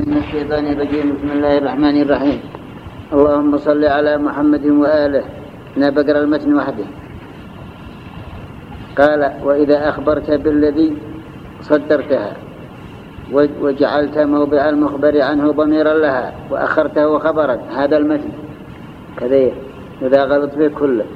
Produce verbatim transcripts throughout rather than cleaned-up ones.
من الشيطان الرجيم. بسم الله الرحمن الرحيم. اللهم صل على محمد وآله. نبقر المتن وحده. قال: وإذا أخبرت بالذي صدرتها وجعلت موضع المخبر عنه ضميرا لها وأخرته خبرا، هذا المتن كذا إذا غلط فيه كله.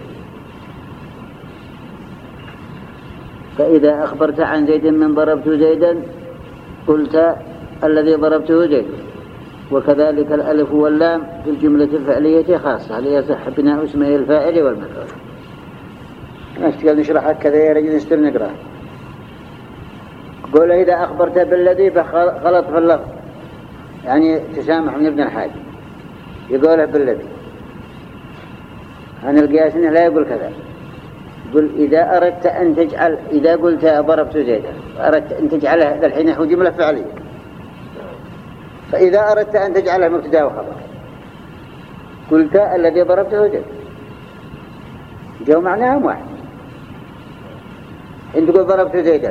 فإذا أخبرت عن زيد من ضربت زيدا قلت الذي ضربته زيد. وكذلك الألف واللام في الجملة الفعلية خاصة ليصح بناء اسمه الفاعل والمفعول. نشتغل نشرحها كذا يا رجل نستر نقرأ. قول: إذا أخبرت بالذي فغلط في اللفظ، يعني تسامح من ابن الحاج يقوله بالذي. عن القياس إنه لا يقول كذا. قل: إذا أردت أن تجعل، إذا قلت ضربت زيدا أردت أن تجعله الحين نحو جملة فعلية، فإذا أردت أن تجعله مبتدا وخبر قلت الذي ضربته زيد، جو معناهم واحد. إن تقول ضربت زيدا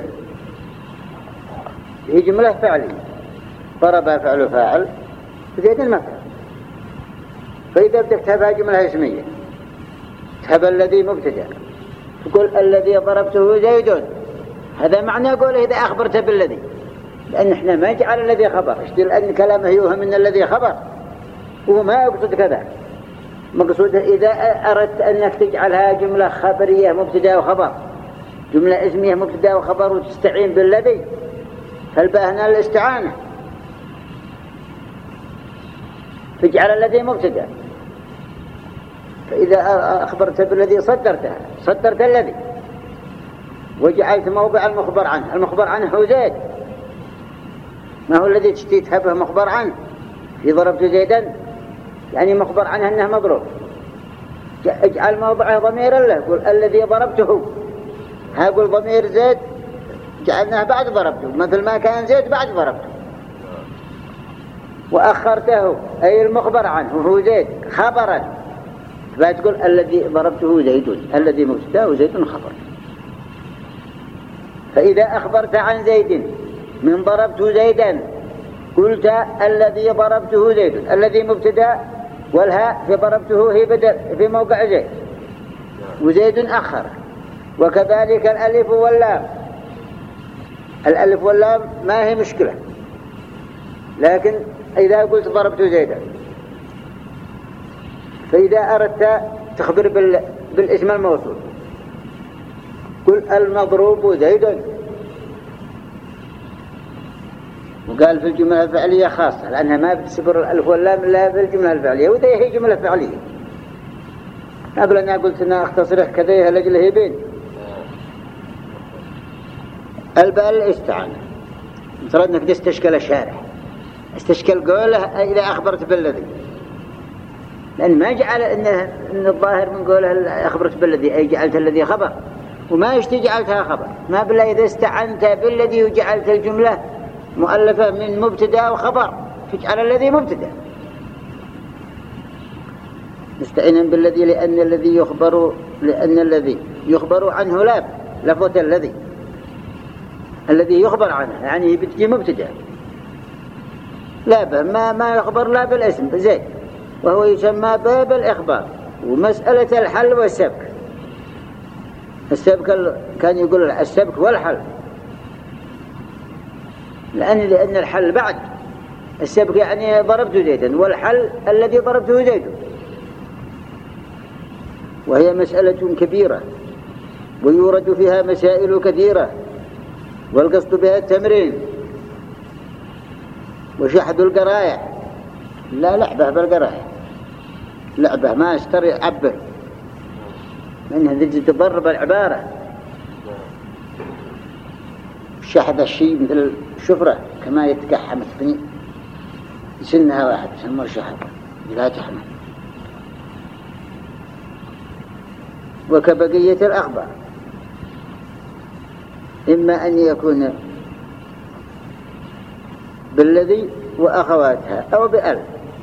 هي جملة فعلية، ضرب فعل فاعل زيد المفعول. فإذا بدك تهبها جملة اسمية تهب الذي مبتدا تقول الذي ضربته زيد، هذا معنى قوله إذا أخبرت بالذي، لأن إحنا ما جعل الذي خبر، لأن كلامه يوهم من الذي خبر وهو ما يقصد كذا. مقصود إذا أردت أنك تجعلها جملة خبرية مبتدا وخبر، جملة اسمية مبتدا وخبر وتستعين بالذي، فالباهنا الاستعانة، تجعل الذي مبتدا. فإذا أخبرت بالذي صدرتها صدرت الذي وجعلت موضع المخبر عنه، المخبر عنه هو زيد، ما هو الذي تشتيتها مخبر عنه. في ضربت زيدا يعني مخبر عنه أنه مضروب، اجعل موضعه ضميرا له، قل الذي ضربته، هقول ضمير زيد جعلناه بعد ضربته، مثل ما كان زيد بعد ضربته. وأخرته أي المخبر عنه هو زيد خبرا، فتقول الذي ضربته زيد، الذي مبتدا وزيد خبر. فإذا أخبرت عن زيد من ضربت زيدا قلت الذي ضربته زيد، الذي مبتدا والهاء في ضربته هي بدل في موقع زيد وزيد أخر. وكذلك الألف واللام، الألف واللام ما هي مشكلة، لكن إذا قلت ضربت زيدا، فإذا أردت تخبر بالاسم الموصول قل المضروب زيد. وقال في الجملة الفعلية خاصة لأنها ما بتسبر الألف واللام إلا في الجملة الفعلية، وذي هي جملة فعلية. قبل أن قلت أنا أختصره كذا لجله يبين الباء الاستعانة. مثلا أنك تستشكل الشارح، استشكل قوله إذا أخبرت بالذي، لأن ما جعل إن إن الظاهر من قوله أخبرت بالذي أي جعلت الذي خبر، وما يشتي جعلتها خبر، ما بلا إذا استعنت بالذي وجعلت الجملة مؤلفة من مبتدا وخبر تجعل الذي مبتدا. مستعينا بالذي لأن الذي يخبر لأن الذي يخبر عنه لا لفظة الذي الذي يخبر عنه يعني بتجي مبتدا لا ما ما يخبر لا بالاسم زي، وهو يسمى باب الإخبار. ومسألة الحل والسبك، السبك كان يقول السبك والحل، لأن لأن الحل بعد السبك يعني ضربت زيدا، والحل الذي ضربته زيد، وهي مسألة كبيرة ويورد فيها مسائل كثيرة، والقصد بها التمرين وشحذ القرايع. لا لعبة بالقرايع، لعبة ما اشتري عبه منها ذي تضرب العبارة. شحذ الشيء مثل الشفرة كما يتكحم تبني سنها واحد يسمى شحذ لا تحمل. وكبقية الأخبار إما أن يكون بالذي وأخواتها أو بأل.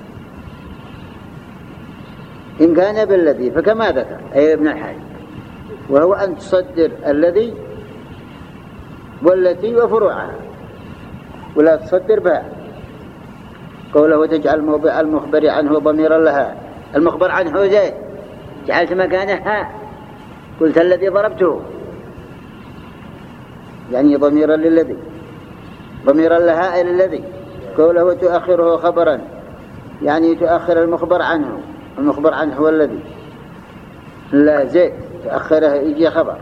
إن كان بالذي فكما ذكر أي ابن الحاج، وهو أن تصدر الذي والتي وفروعها، ولا تصدر بها. قوله تجعل موضع المخبر عنه ضميرا لها، المخبر عنه زيد جعلت مكانها قلت الذي ضربته، يعني ضميرا للذي، ضميرا لها إلى الذي. قوله تؤخره خبرا يعني تؤخر المخبر عنه، المخبر عنه هو الذي، لا زيد تؤخره يجي خبر.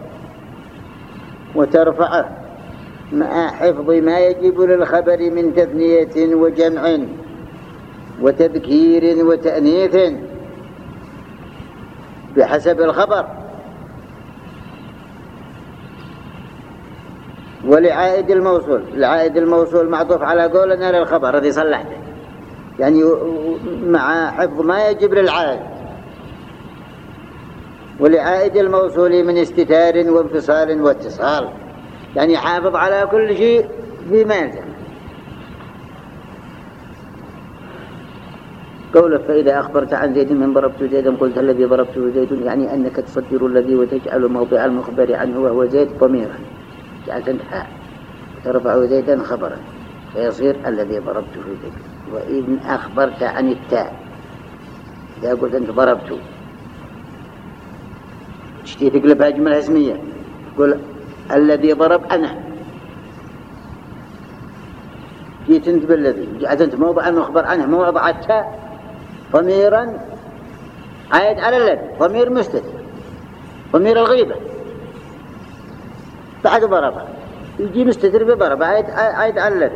وترفعه مع حفظ ما يجب للخبر من تثنية وجمع وتذكير وتأنيث بحسب الخبر. ولعائد الموصول، العائد الموصول معطوف على قولنا للخبر الذي صلحته، يعني مع حفظ ما يجب للعائد. ولعائد الموصول من استتار وانفصال واتصال، يعني حافظ على كل شيء بما يلزم. قوله فإذا أخبرت عن زيد من ضربت زيدا قلت الذي ضربته زيد، يعني أنك تصدر الذي وتجعل موضع المخبر عنه وهو زيد ضميرا، جعلت انتهاء ترفع زيدا خبرا فيصير الذي ضربته زيد. وإن أخبرت عن التاء إذا قلت أنت ضربته تشتي تقلبها جملة اسمية تقول الذي ضرب أنا، جيت انت بالذي جعلت انت موضع المخبر عنه موضع التاء ضميرا عائد على الذي، ضمير مستتر، ضمير الغيبة بعد ضربه يجي مستتر بضربه عائد, عائد على الذي.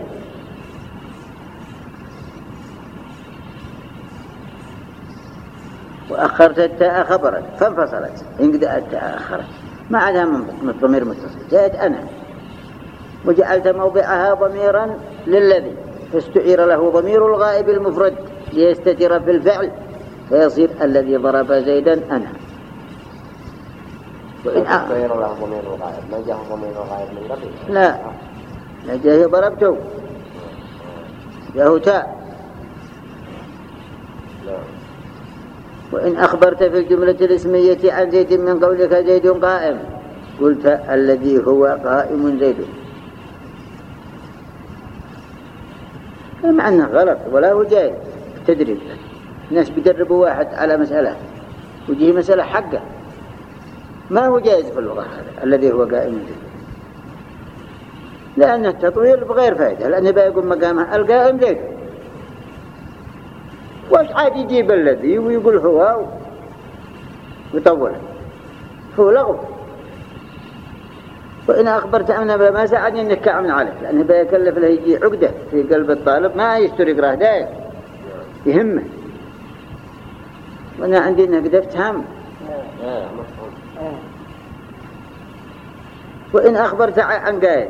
وأخرت التاء خبرا فانفصلت، انقدأ التاء أخرت ما عادها من الضمير متصل جاءت أنا، وجعلت موضعها ضميرا للذي فاستعير له ضمير الغائب المفرد ليستتر في الفعل فيصير الذي ضرب زيدا أنا. وإن استعير له ضمير الغائب ما جاء ضمير الغائب من قبل؟ لا لا جاء ضربته جاءه تاء. وإن أخبرت في الجملة الاسمية عن زيد من قولك زيد قائم قلت الذي هو قائم زيد، مع أنه غلط ولا هو جاي تدريب. الناس بيدربوا واحد على مسألة وجيه مسألة حقه ما هو جائز في اللغة هذا الذي هو قائم زيد، لأن التطويل بغير فائدة، لأنه بيقوم مقامها القائم زيد وش عاد يجيب الذي ويقول هو ويطوله هو لغو. وإن أخبرت أمنا ما ساعدني أنك كأمن عليك، لأنه بيكلف له يجي عقدة في قلب الطالب ما يشتري يقرأ داير يهمه، وأنا عندي أنك دفتهم. وإن أخبرت عن قائد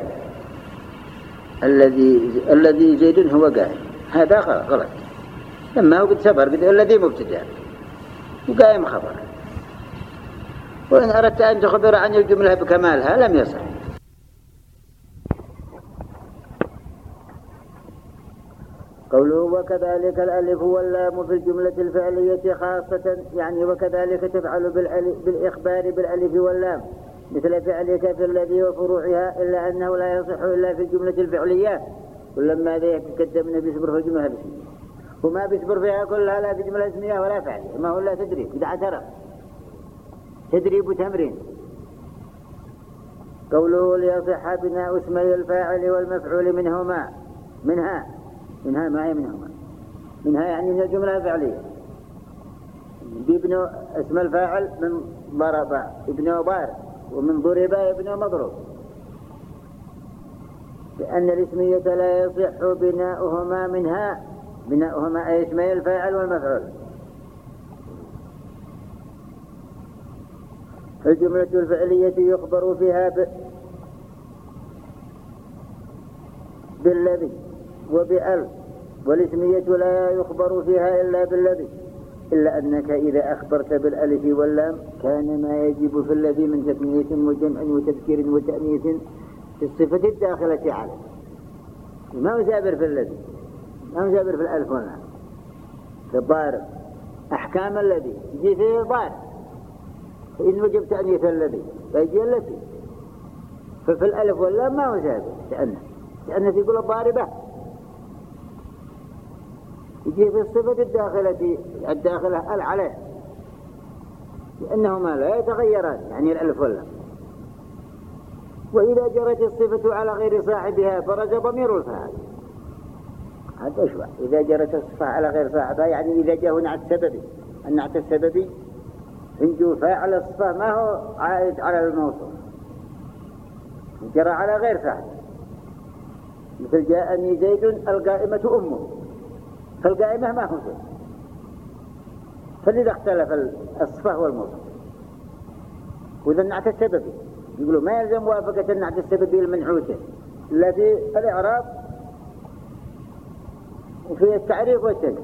الذي الذي زيد هو قائد هذا غلط، لما هو قد سبر قد الذي مبتدأ وقائم خبر. وإن أردت أن تخبر عن الجملة بكمالها لم يصح. قوله وكذلك الألف واللام في الجملة الفعلية خاصة، يعني وكذلك تفعل بالإخبار بالألف واللام مثل فعلك في الذي وفروعها، إلا أنه لا يصح إلا في الجملة الفعلية، ولما ذا يتقدم بيصبر في الجملة الاسمية وما بيصبر فيها كلها لا في جملة اسمية ولا فعلية، ما هو لا تدريب إذا اعترف تدريب وتمرين. قوله ليصح بناء اسمي الفاعل والمفعول منهما منها منها ما هي منهما منها يعني من الجملة الفعلية. بيبنوا اسم الفاعل من ضرب ابن ضارب ومن ضرب ابن مضروب، لأن الاسمية لا يصح بناؤهما منها، بناؤهما أي اسمي الفاعل والمفعول. الجملة الفعلية يخبر فيها ب... بالذي وبألف، والاسمية لا يخبر فيها إلا بالذي، إلا أنك إذا أخبرت بالألف واللام كان ما يجب في الذي من تثنية وجمع وتذكير وتأنيث في الصفة الداخلة عليه، ما هو سابر في الذي، ما هو سابر في الألف واللام. في الضارب أحكام الذي يجي فيه ضارب، فإن وجب تأنيث الذي فيجي التي، ففي الألف واللام ما هو سابر تأنث، تأنث يقول الضاربة يجي في الصفة الداخلة الداخلة ال عليه، لأنهما لا يتغيران، يعني الألف واللام. وإذا جرت الصفة على غير صاحبها برز ضمير الفاعل. هذا شو إذا جرت الصفة على غير صاحبها، يعني إذا جاء نعت سببي. النعت السببي إن فاعل الصفة ما هو عائد على الموصوف، جرى على غير فاعل، مثل جاءني زيد القائمة أمه، فالقائمة ما هو زيد، فلذا اختلف الصفة والموصوف. وإذا النعت السببي يقولوا ما يلزم موافقة النعت السببي المنعوته الذي الإعراب وفي التعريف والتنكير.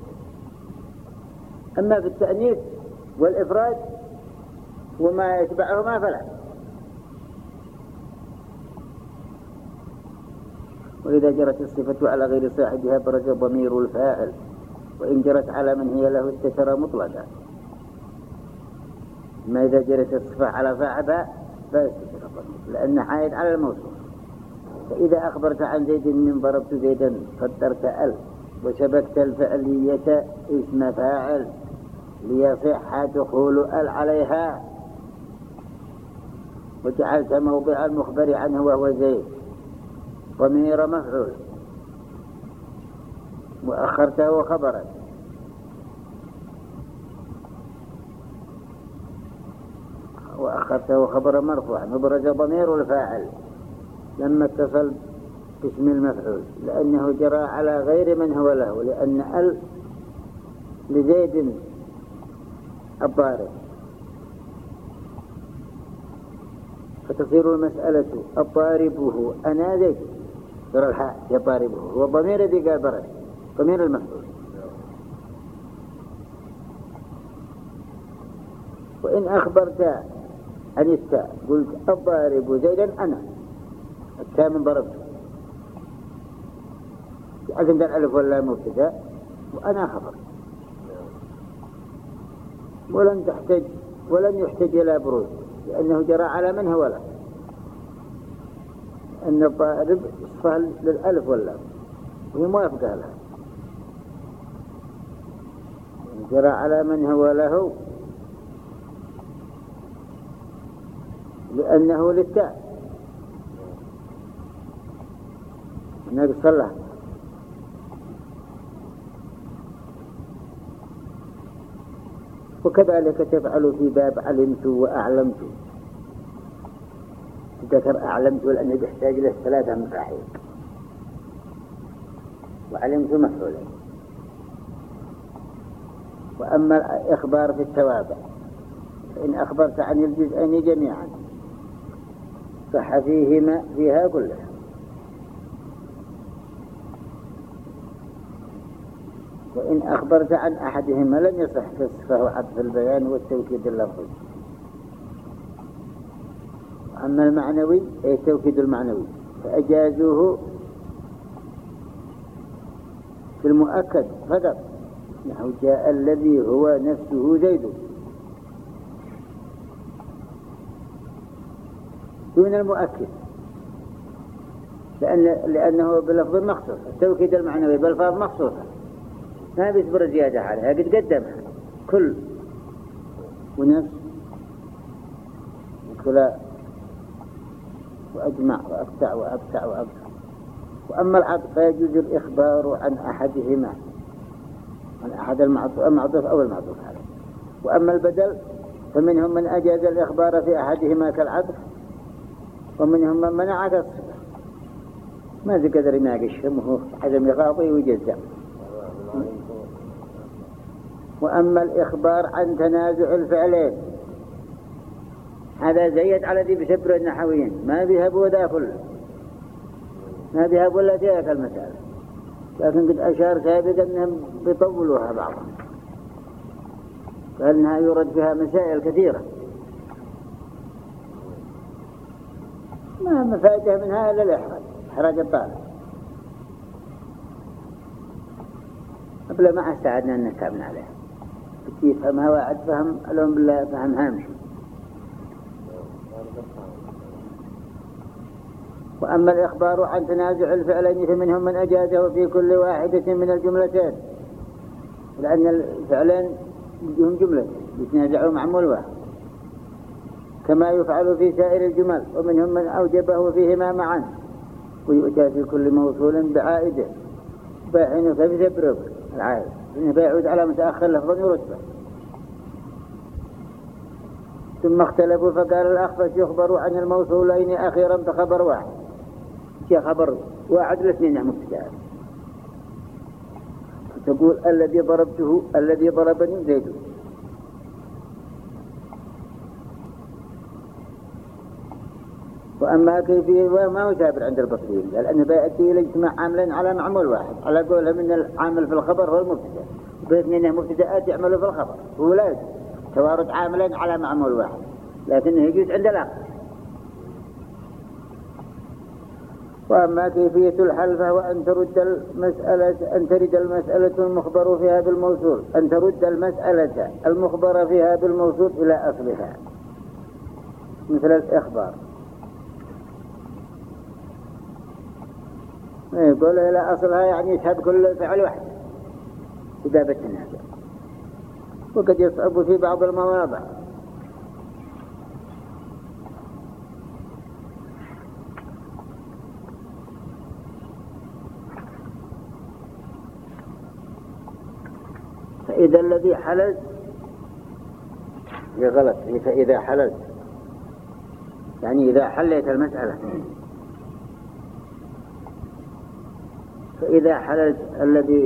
أما في التأنيث والإفراد وما يتبعهما فلا. وإذا جرت الصفة على غير صاحبها برز ضمير الفاعل، وإن جرت على من هي له استتر مطلقا. ما إذا جرت الصفة على صاحبها لا يستتر ضمير، لأن عائد على الموصوف. فإذا أخبرت عن زيد من ضربت زيدا قدرت ألف، وشبكت الفعلية اسم فاعل ليصح دخول ال عليها، وجعلت موضع المخبر عنه وهو زيد ضمير مفعول، وأخرته خبرا، وأخرته خبرا مرفوعا، وبرز ضمير الفاعل لما اتصل باسم المفعول، لأنه جرى على غير من هو له، لأن ال لزيد الضارب، فتصير المسألة الضاربه أنا زيد، ترى الحاء يضاربه، هو الضمير الذي قال برز ضمير المفعول. وإن أخبرت عن التاء قلت الضارب زيدا أنا، التاء من ضربته، عندنا الألف واللام مبتدأ وأنا خبر، ولن تحتج ولن يحتج إلى بروز، لأنه جرى على من هو له، أن الضارب صفة للألف واللام وهي موافقة لها، جرى على من هو له لأنه للتاء النبي صلى الله عليه وسلم. وكذلك تفعل في باب علمت وأعلمت، ذكر أعلمت لأنه يحتاج له ثلاثة مفاعيل، وعلمت مفعولين. وأما الإخبار في التوابع فإن أخبرت عن الجزئين جميعا صح فيهما فيها كلها، وإن أخبرت عن أحدهما لم يصح فهو عطف البيان والتوكيد اللفظي. أما المعنوي أي التوكيد المعنوي فأجازوه في المؤكد فقط، نحو جاء الذي هو نفسه زيد، دون المؤكد، لأن لأنه بلفظ مخصوص. التوكيد المعنوي بألفاظ مخصوصة ما بيصبر زيادة عليها، قد قدمها كل ونفس وكلا وأجمع وأقطع وأبتع وأبتع. وأما العطف فيجوز الإخبار عن أحدهما، عن أحد المعطوف أو المعطوف عليه. وأما البدل فمنهم من أجاز الإخبار في أحدهما كالعطف، ومنهم من منع كالصفة، ما ذكر يناقش وهو عدم يغاضي ويجزع. وأما الإخبار عن تنازع الفعلين هذا زيد على ذي بسبر النحويين، ما بيهبوا ذا كله، ما بيهبوا إلا ذاك المسألة، لكن قد أشار سابقا أنهم بيطولوها بعضهم، فإنها يرد فيها مسائل كثيرة ما مفاجأة منها إلا الإحراج، إحراج الطالب. قبل ما استعدنا أن نكمل عليها يفهمها واحد فهم لهم بالله فهم هامش. وأما الإخبار عن تنازع الفعلين فمنهم من أجازه في كل واحدة من الجملتين لأن الفعلين هم جملة يتنازعوا معمول واحد، كما يفعل في سائر الجمل، ومنهم من أوجبه فيهما معا، ويؤتى في كل موصول بعائده باحين فبيبرب العائد إنه بيعود على متأخر لفظا يرتبه. ثم اختلفوا فقال الأخفش يخبر عن الموصولين أخيرا بخبر واحد، شيء خبر واحد الاثنين مبتدأ، تقول الذي ضربته الذي ضربني زيد. وأما كيفية وما هو ثابت عند البصريين، لأنه بيأتي الاجتماع عاملين على معمول واحد، على قولهم إن العامل في الخبر هو المبتدأ، باثنين مبتدأات يعملوا في الخبر، هو لا يجوز توارد عاملين على معمول واحد، لكنه يجوز عند الآخر. وأما كيفية الحل فهو أن ترد المسألة أن ترد المسألة المخبر فيها بالموصول أن ترد المسألة المخبر فيها بالموصول إلى أصلها، مثل الإخبار يقول إلى أصلها يعني يذهب كل فعل واحد إذا بتنازع، وقد يصعب في بعض المواضع. فإذا الذي حللت هي غلط، فإذا حللت يعني إذا حليت المسألة، فإذا حللت الذي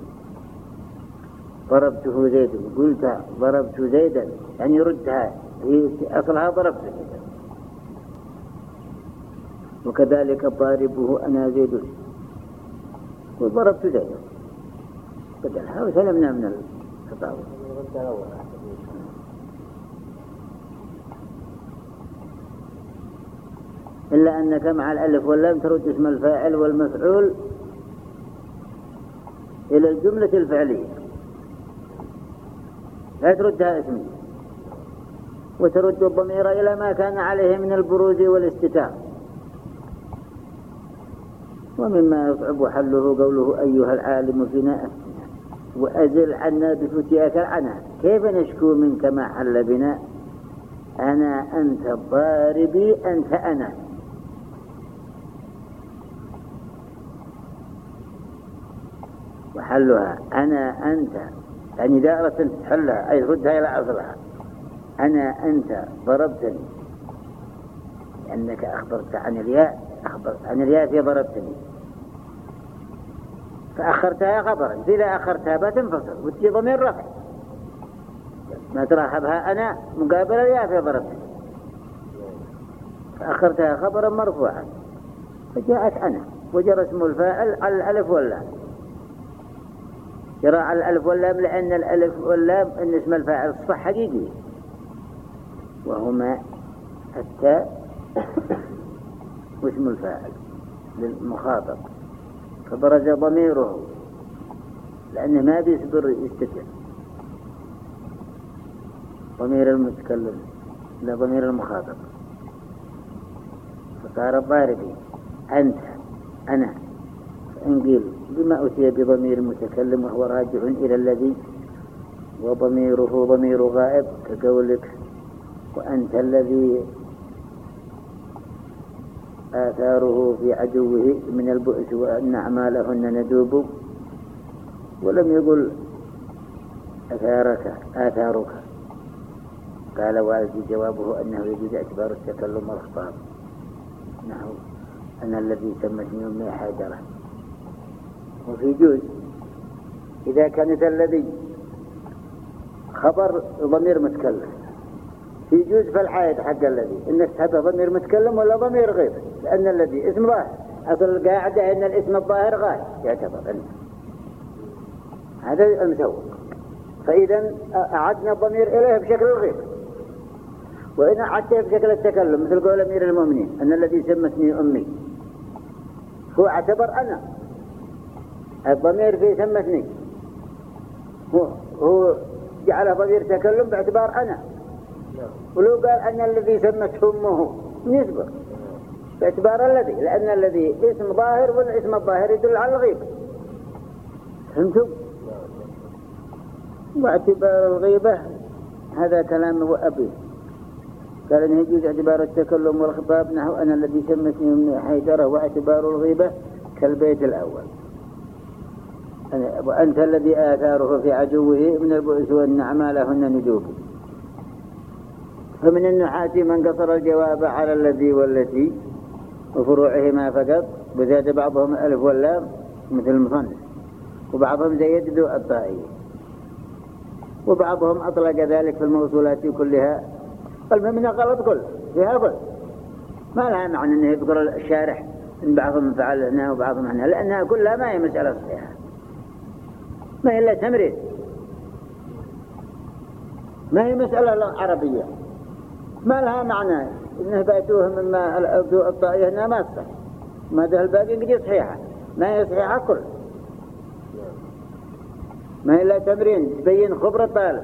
ضربته زيد قلت ضربت زيدا يعني يردها هي أصلها ضربت زيدا، وكذلك ضاربه أنا زيد وضربت زيدا بدلها وسلمنا من التطاول. إلا أنك مع الألف واللام ترد اسم الفاعل والمفعول إلى الجملة الفعلية، لا تردها اسمية، وترد الضمير إلى ما كان عليه من البروز والاستتار. ومما يصعب حله قوله أيها العالم فينا أفتنا وأزل عنا بفتياك العنا، كيف نشكو منك ما حل بنا، أنا أنت الضاربي أنت أنا. وحلها أنا أنت يعني دائرة تحلها أي ردها إلى أصلها، أنا أنت ضربتني لأنك أخبرت عن الياء، أخبرت عن الياء في ضربتني فأخرتها خبرا، إذا أخرتها بتنفصل وتجي ضمير رفع ما تراحبها أنا مقابل الياء في ضربتني، فأخرتها خبرا مرفوعا فجاءت أنا، وجرى اسم الفاعل على الألف واللام، جرى على الألف واللام لأن الألف واللام إن اسم الفاعل صح حقيقي، وهما التاء واسم الفاعل للمخاطب، فبرز ضميره لأنه ما بيصبر يستتر ضمير المتكلم لا ضمير المخاطب، فصار الضاربي أنت أنا. فإن قيل بما أتي بضمير المتكلم وهو راجع إلى الذي وضميره ضمير غائب كقولك وأنت الذي آثاره في عدوه من البؤس وأن أعمالهن ندوب، ولم يقل آثارك آثارك. قال والدي جوابه أنه يجوز اعتبار التكلم والخطاب، نحو أنا الذي سمتني أمي حاجرة. وفي جوز إذا كانت الذي خبر ضمير متكلم، في جوز فالعائد حق الذي إنك هذا ضمير متكلم ولا ضمير غير، لأن الذي اسم ظاهر، أصل القاعدة إن الاسم الظاهر غاية يعتبر أنه هذا المسوق، فإذا أعدنا الضمير إليه بشكل الغير. وإن أعدته بشكل التكلم مثل قول أمير المؤمنين أن الذي سمتني أمي، هو اعتبر أنا، الضمير في سمتني هو, هو جعله ضمير تكلم باعتبار أنا، ولو قال أن الذي سمته أمه يصبر باعتبار الذي، لأن الذي اسم ظاهر والاسم الظاهر يدل على الغيب. فهمتم؟ واعتبار الغيبة هذا كلام أبو أبي، قال إنه يجوز اعتبار التكلم والخطاب نحو أنا الذي سمتني من حيدرة، واعتبار الغيبة كالبيت الأول، وأنت الذي آثاره في عدوه من البؤس والنعمى لهن ندوب. فمن النحاة من قصر الجواب على الذي والتي وفروعهما فقط، وزاد بعضهم الألف واللام مثل المصنف، وبعضهم زيد ذو الطائية، وبعضهم أطلق ذلك في الموصولات كلها. المهم غلط كل فيها كل، ما لها معنى أنه يذكر الشارح إن بعضهم فعل هنا وبعضهم هنا، لأنها كلها ما هي مسألة صحيحة، ما هي إلا تمرين، ما هي مسألة عربية، ما لها معنى إنه بأتوه مما ذو الطائية هنا ما صح، ما ده الباقي قد صحيحة، ما هي صحيحة كل، ما هي إلا تمرين تبين خبرة الطالب.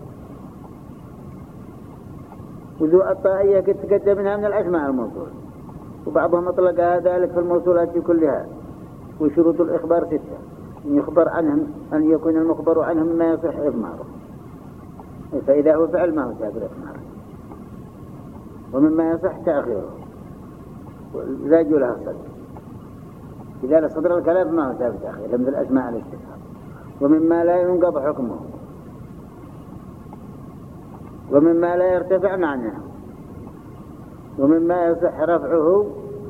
وذو الطائية قد تقدم منها من الأسماء الموصول، وبعضهم أطلق ذلك في الموصولات كلها. وشروط الإخبار ستة: أن يخبر عنهم، أن يكون المخبر عنهم ما يصح إضماره، فإذا هو فعل ما هو سابر إضماره، ومما يصح تأخيره إذا جو لها الصدر، إذا لصدر الكلام ما هو سابر تأخيره مثل الأسماء الاستفهام. ومما لا ينقض حكمه، ومما لا يرتفع معناه، ومما يصح رفعه،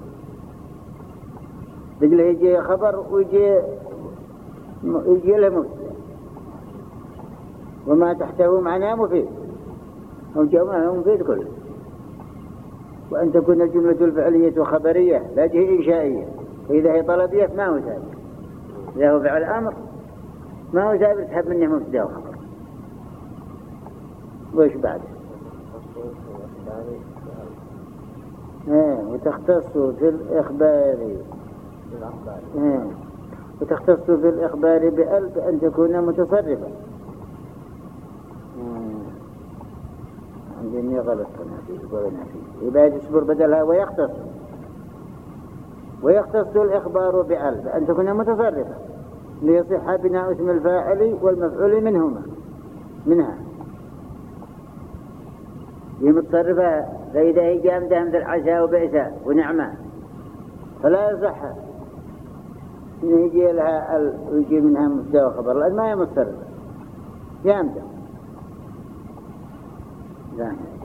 بقل يجي خبر ويجي يجي له مبتدأ، وما تحته معناه مفيد أو جمعه مفيد كله. وأن تكون الجملة الفعلية خبرية لا جهة إنشائية، وإذا هي طلبية ما هو سابر، إذا هو فعل أمر ما هو سابر تحب منه مبتدأ وخبر. وإيش بعد؟ ايه وتختص في الإخبار ايه وتختص في الإخبار بأل بأن تكون متصرفة. عندي إني غلط أنا فيه قولنا فيه يبقى يصبر بدلها ويختص ويختص الإخبار بأل بأن تكون متصرفة ليصح بناء اسم الفاعل والمفعول منهما منها هي متصرفة. فإذا هي جامدة مثل عشاء وبئساء ونعمة فلا يصح إن يجي لها ال... ويجي منها مبتدأ وخبر، لأن ما هي متصرفة جامدة.